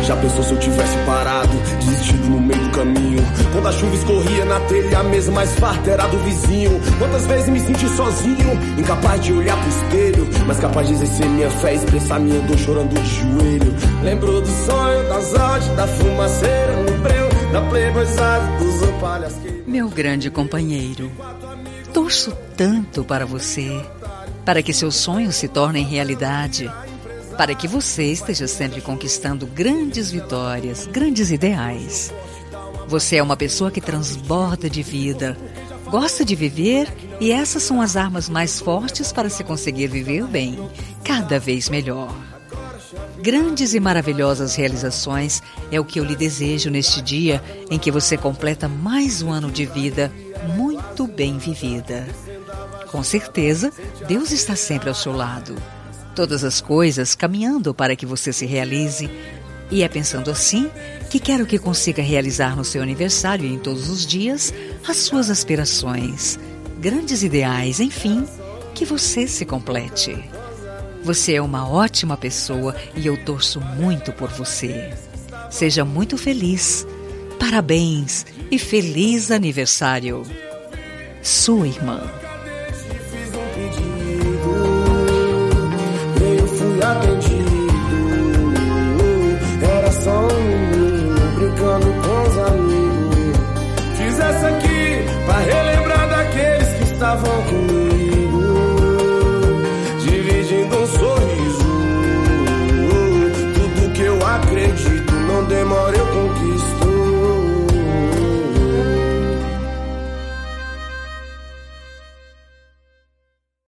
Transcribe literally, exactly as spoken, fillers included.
Já pensou se eu tivesse parado, desistido no meio do caminho? Quando a chuva escorria na telha, a mesa mais farta era do vizinho. Quantas vezes me senti sozinho, incapaz de olhar pro espelho, mas capaz de exercer minha fé, expressar minha dor chorando de joelho. Lembro do sonho, das aulas, da fumaceira no breu, da playboyzada, dos opalhas que... Meu grande companheiro, torço tanto para você, para que seus sonhos se tornem realidade, para que você esteja sempre conquistando grandes vitórias, grandes ideais. Você é uma pessoa que transborda de vida, gosta de viver, e essas são as armas mais fortes para se conseguir viver bem, cada vez melhor. Grandes e maravilhosas realizações é o que eu lhe desejo neste dia em que você completa mais um ano de vida muito bem vivida. Com certeza, Deus está sempre ao seu lado. Todas as coisas caminhando para que você se realize. E é pensando assim que quero que consiga realizar no seu aniversário e em todos os dias as suas aspirações, grandes ideais, enfim, que você se complete. Você é uma ótima pessoa e eu torço muito por você. Seja muito feliz. Parabéns e feliz aniversário. Sua irmã.